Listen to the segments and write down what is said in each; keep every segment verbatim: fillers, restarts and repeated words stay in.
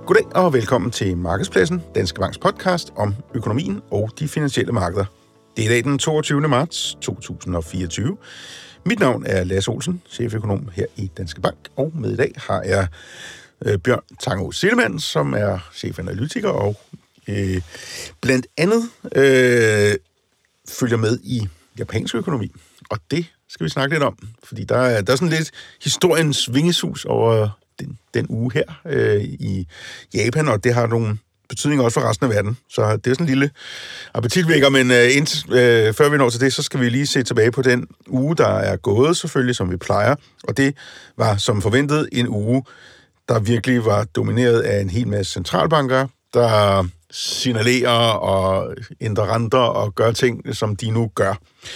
Goddag og velkommen til Markedspladsen, Danske Banks podcast om økonomien og de finansielle markeder. Det er i dag den toogtyvende marts to tusind og fireogtyve. Mit navn er Lasse Olsen, cheføkonom her i Danske Bank, og med i dag har jeg øh, Bjørn Tangå Sildemann, som er chefanalytiker og øh, blandt andet øh, følger med i japansk økonomi. Og det skal vi snakke lidt om, fordi der er, der er sådan lidt historiens vingesus over den, den uge her øh, i Japan, og det har nogle betydning også for resten af verden. Så det er sådan en lille appetitvækker, men øh, indtil, øh, før vi når til det, så skal vi lige se tilbage på den uge, der er gået selvfølgelig, som vi plejer. Og det var som forventet en uge, der virkelig var domineret af en hel masse centralbanker, der signalerer og ændrer renter og gør ting, som de nu gør.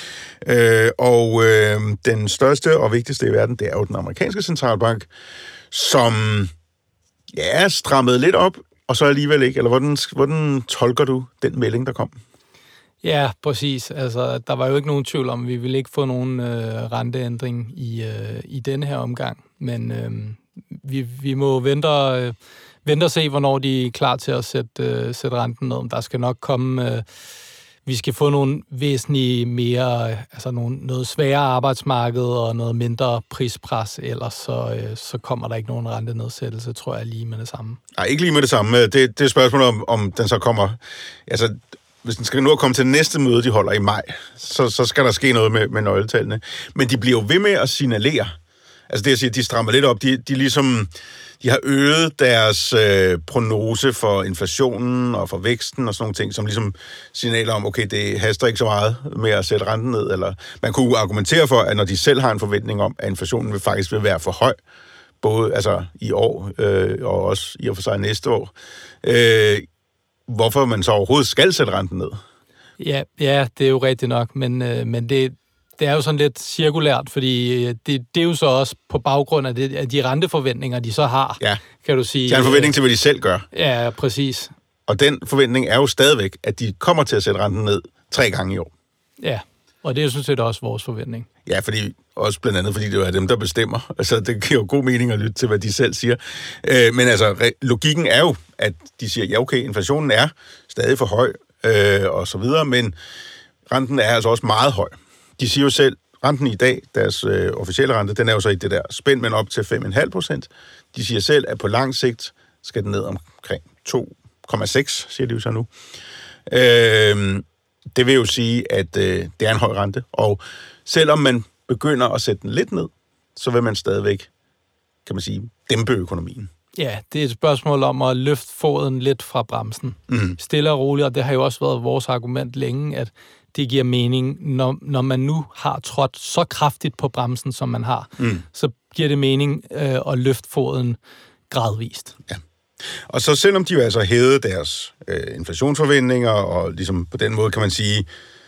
Øh, og øh, den største og vigtigste i verden, det er jo den amerikanske centralbank, som ja, strammede lidt op, og så alligevel ikke. Eller hvordan, hvordan tolker du den melding, der kom? Ja, præcis. Altså, der var jo ikke nogen tvivl om, at vi ville ikke få nogen øh, renteændring i, øh, i denne her omgang. Men øh, vi, vi må vente, øh, vente og se, hvornår de er klar til at sætte, øh, sætte renten ned. Der skal nok komme... Øh, vi skal få nogle væsentlige mere, altså nogle, noget sværere arbejdsmarked og noget mindre prispres, ellers så, øh, så kommer der ikke nogen rentenedsættelse, tror jeg, lige med det samme. Nej, ikke lige med det samme. Det, det er spørgsmålet om, om den så kommer... Altså, hvis den skal nu komme til næste møde, de holder i maj, så, så skal der ske noget med, med nøgletallene. Men de bliver jo ved med at signalere. Altså det, jeg siger, de strammer lidt op. De, de ligesom... De har øget deres øh, prognose for inflationen og for væksten og sådan nogle ting, som ligesom signaler om, okay, det haster ikke så meget med at sætte renten ned. Eller man kunne argumentere for, at når de selv har en forventning om, at inflationen vil faktisk vil være for høj, både altså i år øh, og også i og for sig næste år, øh, hvorfor man så overhovedet skal sætte renten ned. Ja, ja, det er jo rigtigt nok, men, øh, men det Det er jo sådan lidt cirkulært, fordi det, det er jo så også på baggrund af, det, af de renteforventninger, de så har, ja. Kan du sige. De har en forventning til, hvad de selv gør. Ja, præcis. Og den forventning er jo stadigvæk, at de kommer til at sætte renten ned tre gange i år. Ja, og det er jo sådan set også vores forventning. Ja, fordi, også blandt andet, fordi det jo er dem, der bestemmer. Altså, det giver jo god mening at lytte til, hvad de selv siger. Øh, men altså, logikken er jo, at de siger, ja okay, inflationen er stadig for høj, øh, og så videre, men renten er altså også meget høj. De siger jo selv, renten i dag, deres øh, officielle rente, den er jo så i det der spænd, men op til fem komma fem procent. De siger selv, at på lang sigt skal den ned omkring to komma seks, siger de jo så nu. Øh, det vil jo sige, at øh, det er en høj rente, og selvom man begynder at sætte den lidt ned, så vil man stadigvæk, kan man sige, dæmpe økonomien. Ja, det er et spørgsmål om at løfte foden lidt fra bremsen. Mm. Stille og roligt, og det har jo også været vores argument længe, at det giver mening, når, når man nu har trådt så kraftigt på bremsen, som man har, mm. så giver det mening øh, at løfte foden gradvist. Ja. Og så selvom de jo altså hævede deres øh, inflationsforventninger, og ligesom på den måde kan man sige,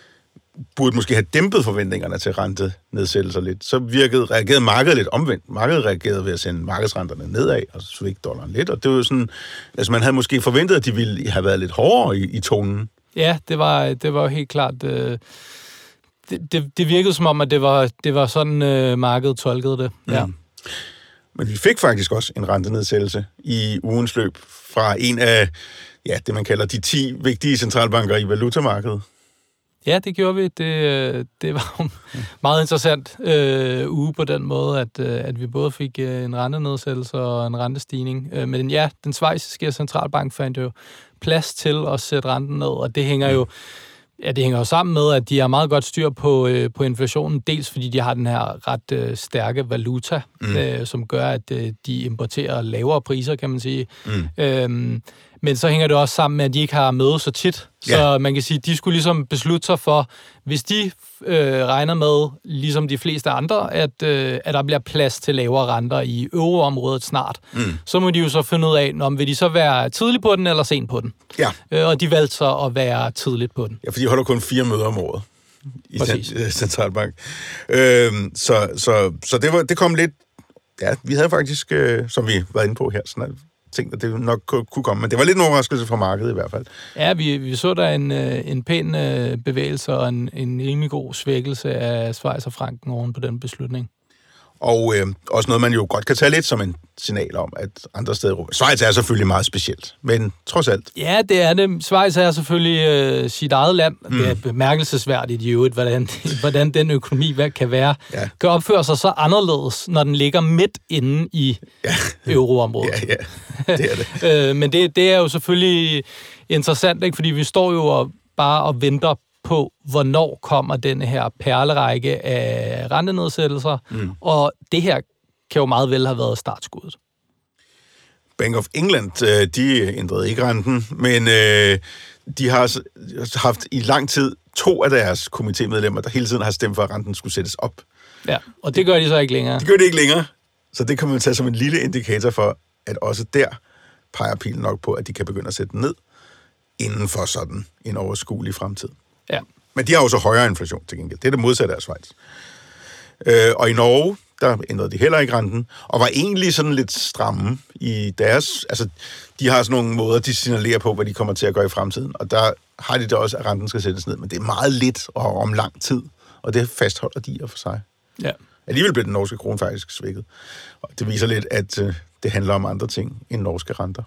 burde måske have dæmpet forventningerne til rentenedsættelser lidt, så virkede, reagerede markedet lidt omvendt. Markedet reagerede ved at sende markedsrenterne nedad, og så svigte dollaren lidt, og det var jo sådan, altså man havde måske forventet, at de ville have været lidt hårdere i, i tonen. Ja, det var, det var jo helt klart... Øh, det, det, det virkede som om, at det var, det var sådan, øh, markedet tolkede det. Ja. Mm. Men vi fik faktisk også en rentenedsættelse i ugens løb fra en af ja, det, man kalder de ti vigtige centralbanker i valutamarkedet. Ja, det gjorde vi. Det, det var jo meget interessant øh, uge på den måde, at, at vi både fik en rentenedsættelse og en rentestigning. Men ja, den schweiziske centralbank fandt jo plads til at sætte renten ned, og det hænger jo ja, det hænger jo sammen med, at de har meget godt styr på, øh, på inflationen, dels fordi de har den her ret øh, stærke valuta, mm. øh, som gør, at øh, de importerer lavere priser, kan man sige. Mm. Øhm, men så hænger det også sammen med, at de ikke har mødet så tit. Så ja. Man kan sige, at de skulle ligesom beslutte sig for, hvis de øh, regner med, ligesom de fleste andre, at, øh, at der bliver plads til lavere renter i euroområdet snart, mm. så må de jo så finde ud af, om vil de så være tidligt på den eller sent på den. Ja. Øh, og de valgte så at være tidligt på den. Ja, for de holder kun fire møder om året i den, centralbank. Øh, så så, så det, var, det kom lidt... Ja, vi havde faktisk, øh, som vi var inde på her, sådan at tænkte, at det nok kunne komme, men det var lidt en overraskelse fra markedet i hvert fald. Ja, vi, vi så der en, en pæn bevægelse og en, en rimelig god svækkelse af schweizerfranken oven på den beslutning. Og øh, også noget, man jo godt kan tage lidt som en signal om, at andre steder i Europa. Schweiz er selvfølgelig meget specielt, men trods alt. Ja, det er det. Schweiz er selvfølgelig øh, sit eget land. Mm. Det er bemærkelsesværdigt i øvrigt, hvordan, hvordan den økonomi kan være. Ja. Kan opføre sig så anderledes, når den ligger midt inde i ja. euroområdet. Ja, ja, det er det. øh, men det, det er jo selvfølgelig interessant, ikke? Fordi vi står jo og, bare og venter på, hvornår kommer denne her perlerække af rentenedsættelser, mm. og det her kan jo meget vel have været startskuddet. Bank of England, de ændrede ikke renten, men de har haft i lang tid to af deres komitémedlemmer, der hele tiden har stemt for, at renten skulle sættes op. Ja, og det gør de så ikke længere. Det gør de ikke længere, så det kan man tage som en lille indikator for, at også der peger pilen nok på, at de kan begynde at sætte den ned inden for sådan en overskuelig fremtid. Ja. Men de har jo så højere inflation til gengæld. Det er det modsatte af Schweiz. Øh, og i Norge, der ændrede de heller ikke renten, og var egentlig sådan lidt stramme i deres... Altså, de har sådan nogle måder, de signalerer på, hvad de kommer til at gøre i fremtiden, og der har de da også, at renten skal sættes ned, men det er meget lidt og om lang tid, og det fastholder de for sig. Ja. Alligevel blev den norske krone faktisk svækket, og det viser lidt, at øh, det handler om andre ting end norske renter.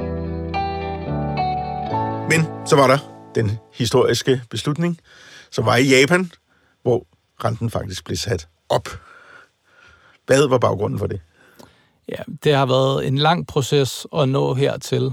Men så var der den historiske beslutning, som var i Japan, hvor renten faktisk blev sat op. Hvad var baggrunden for det? Ja, det har været en lang proces at nå hertil.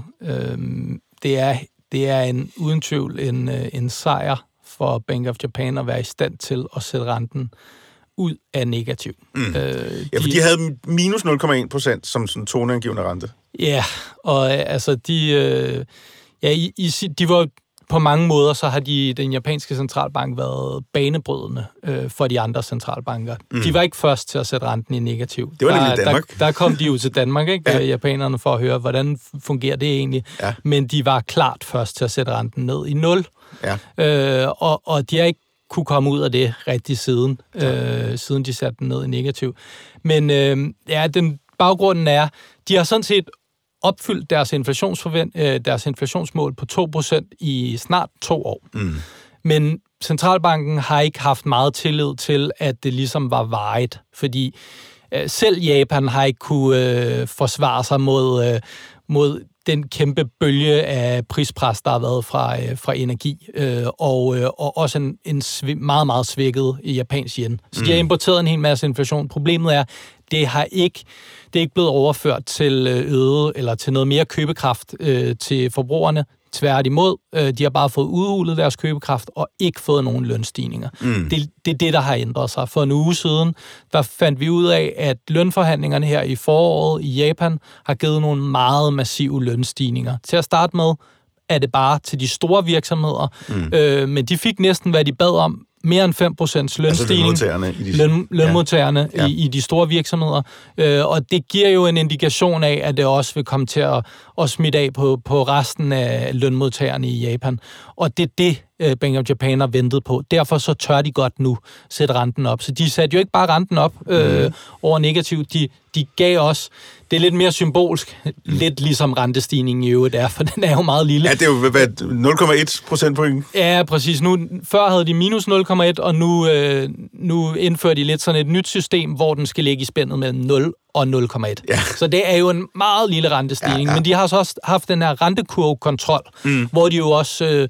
Det er, det er en, uden tvivl en, en sejr for Bank of Japan at være i stand til at sætte renten ud af negativ. Mm. Øh, de, ja, for de havde minus nul komma en procent som sådan toneangivende rente. Ja, og altså de... Øh, ja, i, i, de var på mange måder, så har de, den japanske centralbank været banebrydende øh, for de andre centralbanker. Mm. De var ikke først til at sætte renten i negativ. Det var nemlig der, Danmark. Der, der kom de jo til Danmark, ikke? Ja. Japanerne, for at høre, hvordan fungerer det egentlig. Ja. Men de var klart først til at sætte renten ned i nul. Ja. Øh, og, og de har ikke kunne komme ud af det rigtig siden, øh, siden de satte den ned i negativ. Men øh, ja, den baggrunden er, de har sådan set opfyldt deres, inflationsforvent, øh, deres inflationsmål på to procent i snart to år. Mm. Men centralbanken har ikke haft meget tillid til, at det ligesom var varigt, fordi øh, selv Japan har ikke kunne øh, forsvare sig mod, øh, mod den kæmpe bølge af prispres, der har været fra, øh, fra energi, øh, og, øh, og også en, en sv- meget, meget svækket japansk yen. Så mm. de har importeret en hel masse inflation. Problemet er, det har ikke det er ikke blevet overført til øget eller til noget mere købekraft øh, til forbrugerne. Tværtimod, øh, de har bare fået udhulet deres købekraft og ikke fået nogen lønstigninger. Mm. Det, det er det, der har ændret sig. For en uge siden, der fandt vi ud af, at lønforhandlingerne her i foråret i Japan har givet nogle meget massive lønstigninger. Til at starte med er det bare til de store virksomheder, mm. øh, men de fik næsten, hvad de bad om, mere end fem procent lønstigning, altså lønmodtagerne, i de, løn, lønmodtagerne ja. Ja. I, i de store virksomheder. Øh, og det giver jo en indikation af, at det også vil komme til at, at smitte af på, på resten af lønmodtagerne i Japan. Og det er det, Bank of Japan har ventet på. Derfor så tør de godt nu sætte renten op. Så de satte jo ikke bare renten op øh, mm. over negativt. De, de gav os, det er lidt mere symbolsk, mm. lidt ligesom rentestigningen i øvrigt er, for den er jo meget lille. Ja, det er jo hvad, nul komma et procentpoint. Ja, præcis. Nu, før havde de minus nul komma et, og nu, øh, nu indfører de lidt sådan et nyt system, hvor den skal ligge i spændet mellem nul og nul komma et. Ja. Så det er jo en meget lille rentestigning. Ja, ja. Men de har så også haft den her rentekurvekontrol, mm. hvor de jo også... Øh,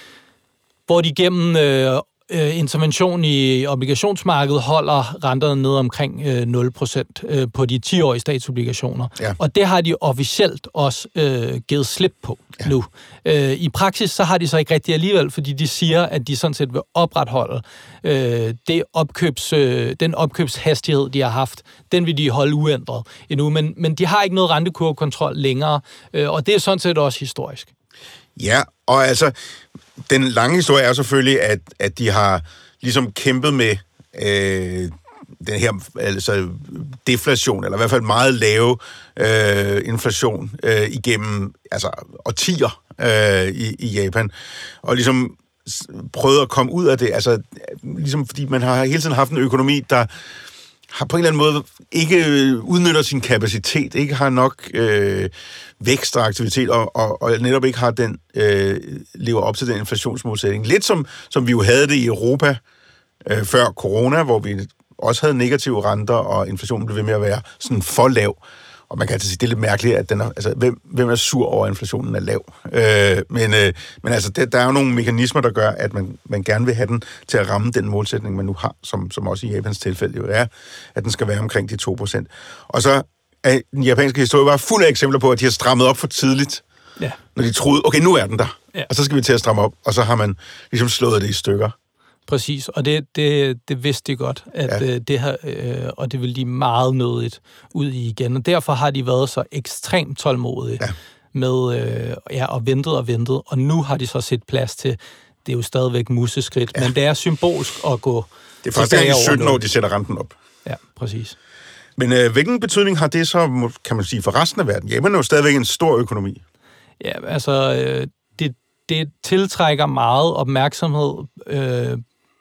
hvor de gennem øh, intervention i obligationsmarkedet holder renterne ned omkring øh, nul procent øh, på de ti-årige statsobligationer. Ja. Og det har de officielt også øh, givet slip på ja. nu. Øh, I praksis så har de så ikke rigtig alligevel, fordi de siger, at de sådan set vil opretholde øh, det opkøbs, øh, den opkøbshastighed, de har haft. Den vil de holde uændret endnu, men, men de har ikke noget rentekurvekontrol længere, øh, og det er sådan set også historisk. Ja, og altså, den lange historie er selvfølgelig, at, at de har ligesom kæmpet med øh, den her altså deflation, eller i hvert fald meget lave øh, inflation øh, igennem altså, årtier øh, i, i Japan, og ligesom prøvet at komme ud af det, altså ligesom fordi man har hele tiden haft en økonomi, der har på en eller anden måde ikke udnytter sin kapacitet, ikke har nok øh, vækst og aktivitet, og, og, og netop ikke har den, øh, lever op til den inflationsmålsætning. Lidt som, som vi jo havde det i Europa øh, før corona, hvor vi også havde negative renter, og inflationen blev ved med at være sådan for lav. Og man kan altså sige, det er lidt mærkeligt, at den er, altså, hvem, hvem er sur over, at inflationen er lav? Øh, men, øh, men altså, det, der er jo nogle mekanismer, der gør, at man, man gerne vil have den til at ramme den målsætning, man nu har, som, som også i Japans tilfælde jo er, at den skal være omkring de to procent. Og så er den japanske historie bare fuld af eksempler på, at de har strammet op for tidligt, ja. Når de troede, okay, nu er den der, ja. Og så skal vi til at stramme op, og så har man ligesom slået det i stykker. Præcis, og det, det, det vidste de godt, at ja. det her, øh, og det vil de meget nødigt ud i igen. Og derfor har de været så ekstremt tålmodige ja. med øh, ja, og ventet og ventet, og nu har de så set plads til, det er jo stadigvæk museskridt, ja. Men det er symbolsk at gå. Det er første gang i sytten år, de sætter renten op. Ja, præcis. Men øh, hvilken betydning har det så, kan man sige, for resten af verden? Japan er jo stadigvæk en stor økonomi. Ja, altså, øh, det, det tiltrækker meget opmærksomhed, øh,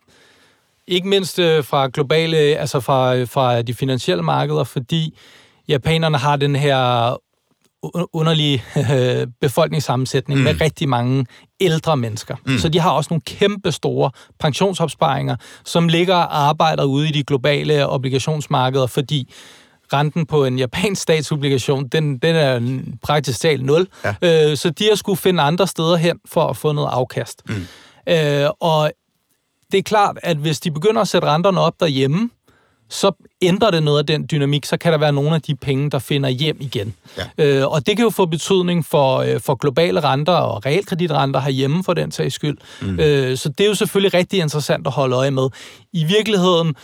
ikke mindst øh, fra globale, altså fra, fra de finansielle markeder, fordi japanerne har den her underlige øh, befolkningssammensætning mm. med rigtig mange ældre mennesker. Mm. Så de har også nogle kæmpe store pensionsopsparinger, som ligger og arbejder ude i de globale obligationsmarkeder, fordi renten på en japansk statsobligation, den, den er praktisk talt nul. Ja. Øh, så de har skulle finde andre steder hen for at få noget afkast. Mm. Øh, og det er klart, at hvis de begynder at sætte renterne op derhjemme, så ændrer det noget af den dynamik, så kan der være nogle af de penge, der finder hjem igen. Ja. Øh, og det kan jo få betydning for, øh, for globale renter og realkreditrenter herhjemme for den sags skyld. Mm. Øh, så det er jo selvfølgelig rigtig interessant at holde øje med. I virkeligheden,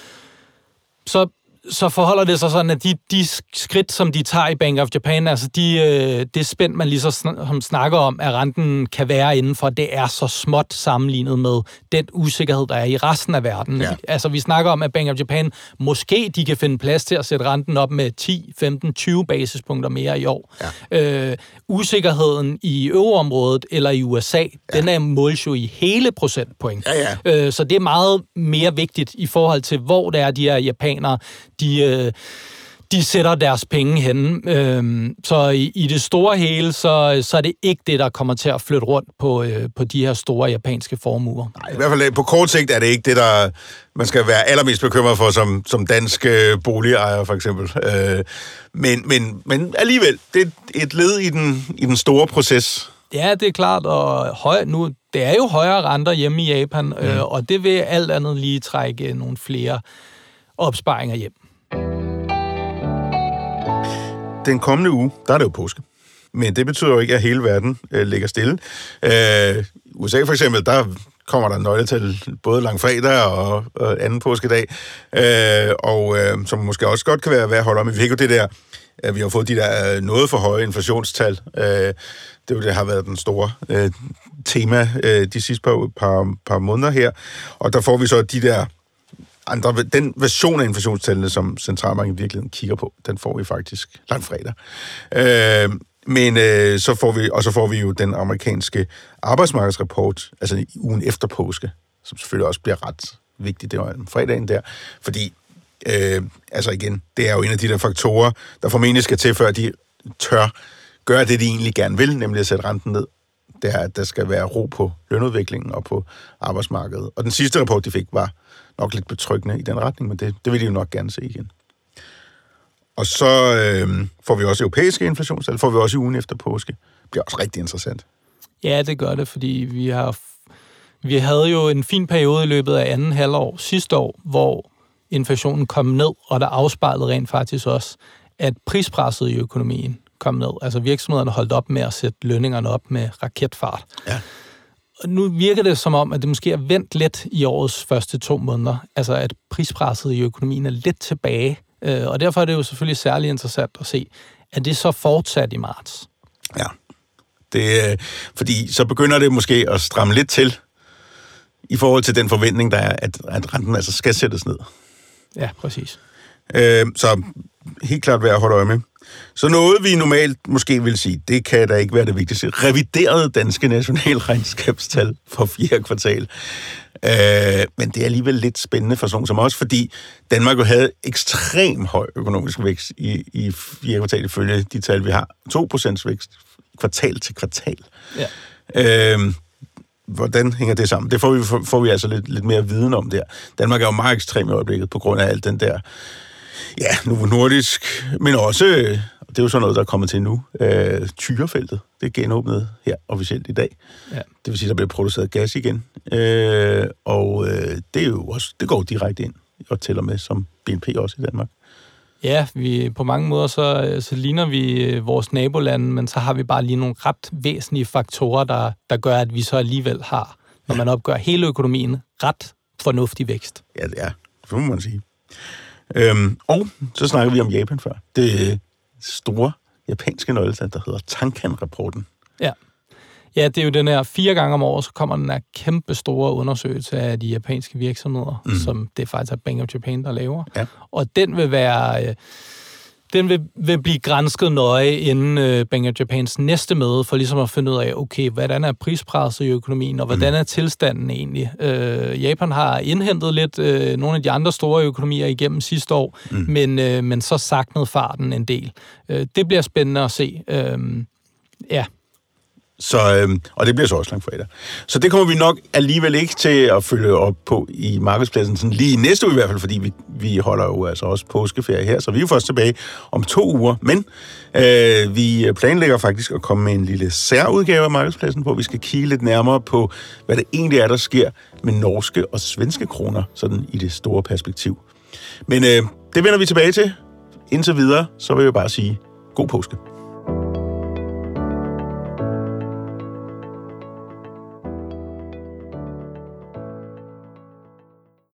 så så forholder det sig sådan, at de, de skridt, som de tager i Bank of Japan, altså de, øh, det spænd, man lige så sn- snakker om, at renten kan være indenfor, det er så småt sammenlignet med den usikkerhed, der er i resten af verden. Ja. Altså vi snakker om, at Bank of Japan, måske de kan finde plads til at sætte renten op med ti, femten, tyve basispunkter mere i år. Ja. Øh, usikkerheden i euroområdet eller i U S A, ja. Den er målt jo i hele procentpoint. Ja, ja. Øh, så det er meget mere vigtigt i forhold til, hvor det er, de her japanere, De, de sætter deres penge henne. Så i, i det store hele, så, så er det ikke det, der kommer til at flytte rundt på, på de her store japanske formuer. Nej, i hvert fald på kort sigt er det ikke det, der man skal være allermest bekymret for som, som dansk boligejer, for eksempel. Men, men, men alligevel, det er et led i den, i den store proces. Ja, det er klart, og høj, nu, det er jo højere renter hjemme i Japan, mm. og det vil alt andet lige trække nogle flere opsparinger hjem. Den kommende uge, der er det jo påske. Men det betyder jo ikke, at hele verden øh, ligger stille. Øh, U S A for eksempel, der kommer der nøgletal både langfredag og, og anden påskedag, øh, og øh, som måske også godt kan være værd at holde om. Vi fik jo det der, at vi har fået de der noget for høje inflationstal. Øh, det er jo det, har været den store øh, tema øh, de sidste par, par, par måneder her. Og der får vi så de der andre, den version af inflationstallene, som centralbanken i virkeligheden kigger på, den får vi faktisk langfredag. Øh, men øh, så får vi, og så får vi jo den amerikanske arbejdsmarkedsrapport, altså i ugen efter påske, som selvfølgelig også bliver ret vigtigt, det var fredagen der, fordi, øh, altså igen, det er jo en af de der faktorer, der formentlig skal til, før de tør gøre det, de egentlig gerne vil, nemlig at sætte renten ned. Det er, at der skal være ro på lønudviklingen og på arbejdsmarkedet. Og den sidste rapport, de fik, var nok lidt betryggende i den retning, men det, det vil de jo nok gerne se igen. Og så øh, får vi også europæiske inflationstal, får vi også i ugen efter påske. Det bliver også rigtig interessant. Ja, det gør det, fordi vi har vi havde jo en fin periode i løbet af anden halvår sidste år, hvor inflationen kom ned, og der afspejlede rent faktisk også, at prispresset i økonomien kom ned. Altså virksomhederne holdt op med at sætte lønningerne op med raketfart. Ja. Og nu virker det som om, at det måske er vendt lidt i årets første to måneder. Altså at prispresset i økonomien er lidt tilbage. Og derfor er det jo selvfølgelig særlig interessant at se, at det så fortsat i marts. Ja, det, fordi så begynder det måske at stramme lidt til i forhold til den forventning, der er, at, at renten altså skal sættes ned. Ja, præcis. Øh, så helt klart værd at holde øje med. Så noget, vi normalt måske vil sige, det kan da ikke være det vigtigste. Revideret danske nationalregnskabstal for fjerde kvartal. Øh, men det er alligevel lidt spændende for sådan som os, fordi Danmark jo havde ekstrem høj økonomisk vækst i, i fjerde kvartal, ifølge de tal, vi har. to procent vækst kvartal til kvartal. Ja. Øh, hvordan hænger det sammen? Det får vi, får vi altså lidt, lidt mere viden om der. Danmark er jo meget ekstrem i øjeblikket, på grund af alt den der, ja, Novo Nordisk, men også, det er jo sådan noget, der er kommet til nu, øh, Tyrefeltet. Det er genåbnet her officielt i dag. Ja. Det vil sige, der bliver produceret gas igen. Øh, og øh, det er jo også, det går direkte ind og tæller med som B N P også i Danmark. Ja, vi, på mange måder så, så ligner vi vores nabolande, men så har vi bare lige nogle ret væsentlige faktorer, der, der gør, at vi så alligevel har, når man opgør hele økonomien, ret fornuftig vækst. Ja, det er. Det må man sige. Øhm, og så snakker vi om Japan før. Det store japanske nøgletal, der hedder Tankan-rapporten. Ja. Ja, det er jo den her, fire gange om året, så kommer den her kæmpe store undersøgelse af de japanske virksomheder, mm. som det faktisk er Bank of Japan, der laver. Ja. Og den vil være, den vil, vil blive gransket nøje inden øh, Bank of Japans næste møde, for ligesom at finde ud af, okay, hvordan er prispresset i økonomien, og hvordan er tilstanden egentlig? Øh, Japan har indhentet lidt øh, nogle af de andre store økonomier igennem sidste år, mm. men, øh, men så saknede farten en del. Øh, det bliver spændende at se. Øh, ja. Så, øhm, og det bliver så også langt fredag. Så det kommer vi nok alligevel ikke til at følge op på i markedspladsen, sådan lige næste uge i hvert fald, fordi vi, vi holder jo altså også påskeferie her, så vi er først tilbage om to uger. Men øh, vi planlægger faktisk at komme med en lille særudgave af markedspladsen, hvor vi skal kigge lidt nærmere på, hvad det egentlig er, der sker med norske og svenske kroner, sådan i det store perspektiv. Men øh, det vender vi tilbage til. Indtil videre, så vil jeg bare sige god påske.